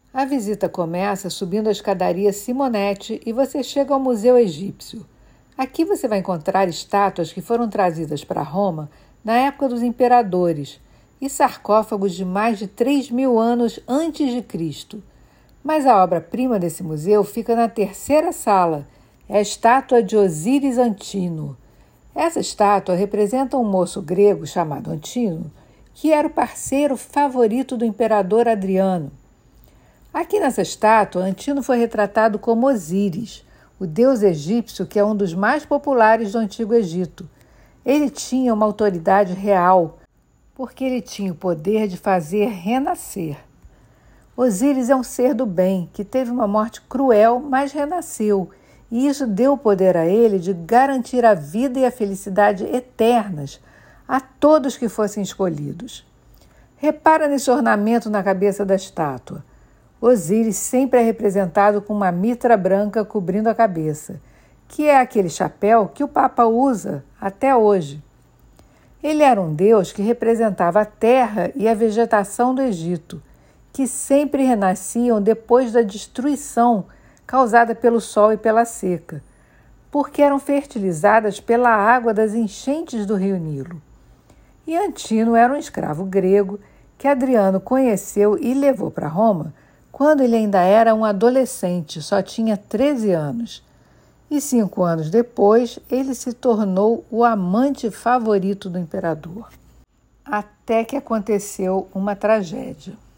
A visita começa subindo a escadaria Simonetti e você chega ao Museu Egípcio. Aqui você vai encontrar estátuas que foram trazidas para Roma na época dos imperadores e sarcófagos de mais de 3.000 anos antes de Cristo. Mas a obra-prima desse museu fica na terceira sala, é a estátua de Osíris Antino. Essa estátua representa um moço grego chamado Antino, que era o parceiro favorito do imperador Adriano. Aqui nessa estátua, Antino foi retratado como Osíris, o deus egípcio que é um dos mais populares do Antigo Egito. Ele tinha uma autoridade real, porque ele tinha o poder de fazer renascer. Osíris é um ser do bem, que teve uma morte cruel, mas renasceu, e isso deu o poder a ele de garantir a vida e a felicidade eternas a todos que fossem escolhidos. Repara nesse ornamento na cabeça da estátua. Osíris sempre é representado com uma mitra branca cobrindo a cabeça, que é aquele chapéu que o Papa usa até hoje. Ele era um deus que representava a terra e a vegetação do Egito, que sempre renasciam depois da destruição causada pelo sol e pela seca, porque eram fertilizadas pela água das enchentes do rio Nilo. E Antino era um escravo grego que Adriano conheceu e levou para Roma quando ele ainda era um adolescente, só tinha 13 anos. E 5 anos depois, ele se tornou o amante favorito do imperador. Até que aconteceu uma tragédia.